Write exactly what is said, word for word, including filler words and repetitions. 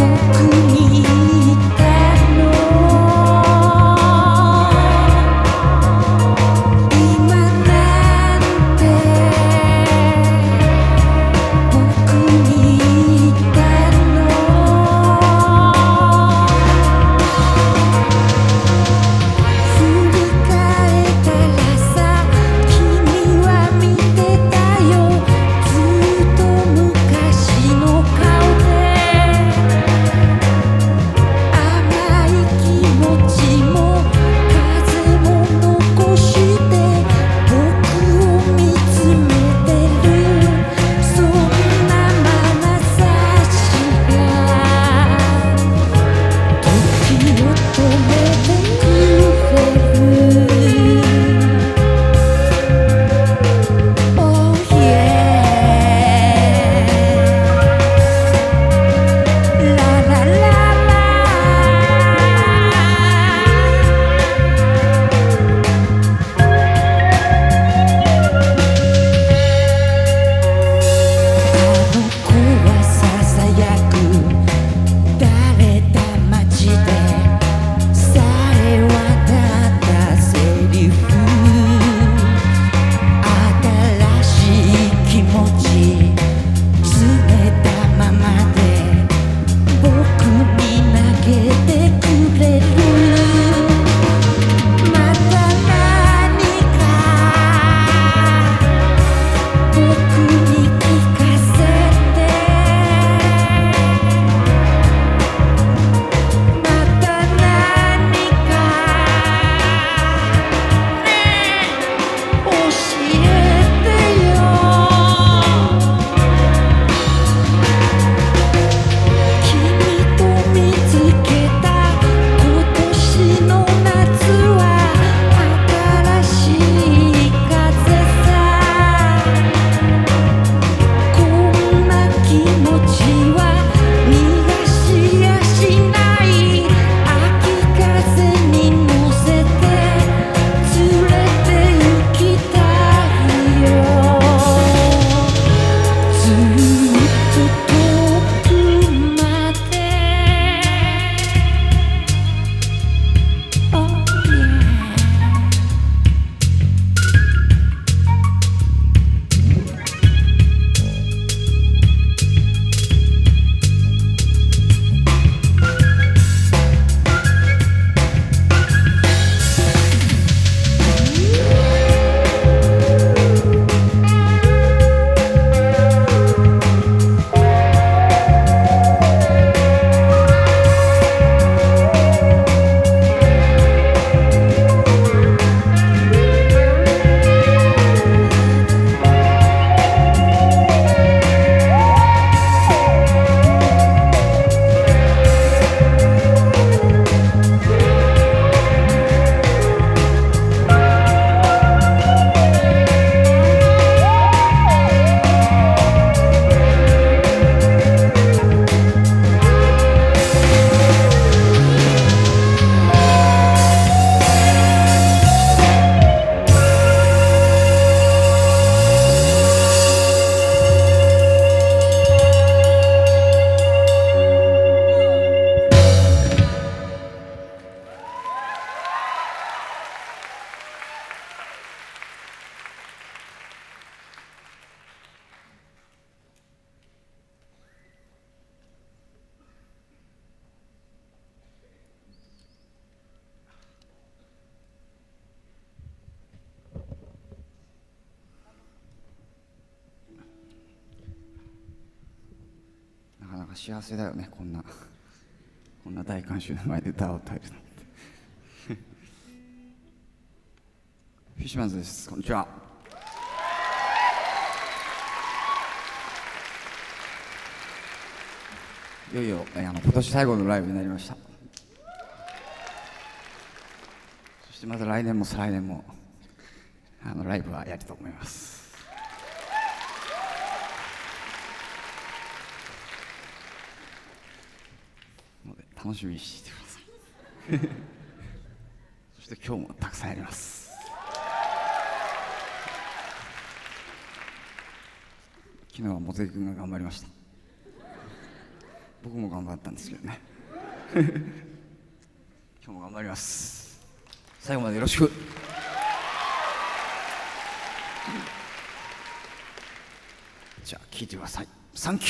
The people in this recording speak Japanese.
か幸せだよね、こんなこんな大観衆の前で歌を歌えるなんてフィッシュマンズです。こんにちは。いよいよ、えー、あの今年最後のライブになりました。そしてまた来年も再来年もあのライブはやると思います。ので楽しみにしていてくださいそして今日もたくさんやります。昨日はモテ君が頑張りました。 僕も頑張ったんですけどね今日も頑張ります。最後までよろしく。じゃあ聴いてください。サンキュー。